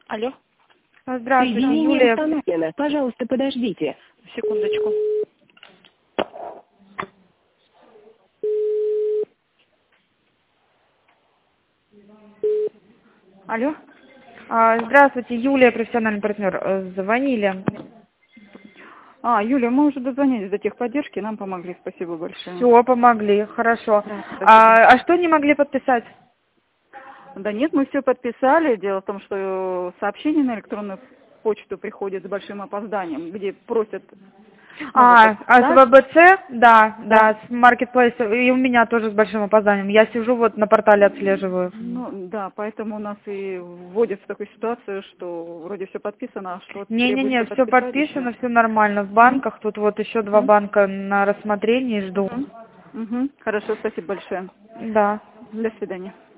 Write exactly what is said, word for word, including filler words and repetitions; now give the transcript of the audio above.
Алло. Здравствуйте, Соединение Юлия. установлено. Пожалуйста, подождите. Секундочку. Алло. А, Здравствуйте, Юлия, профессиональный партнер. Э, Звонили. А, Юля, мы уже дозвонились до техподдержки, нам помогли, спасибо большое. Все, помогли, хорошо. Да, А, а что не могли подписать? Да нет, мы все подписали. Дело в том, что сообщение на электронную почту приходит с большим опозданием, где просят... А, ну, а с подписать. ВБЦ? Да, да, Да. с Marketplace. И у меня тоже с большим опозданием. Я сижу вот на портале отслеживаю. Ну, да, поэтому у нас и вводят в такую ситуацию, что вроде все подписано, а что Не-не-не, требуется все подписать подписано, еще. все нормально. В банках тут вот еще два Мгм. банка на рассмотрении жду. Мгм. Мгм. Хорошо, спасибо большое. Да. До свидания.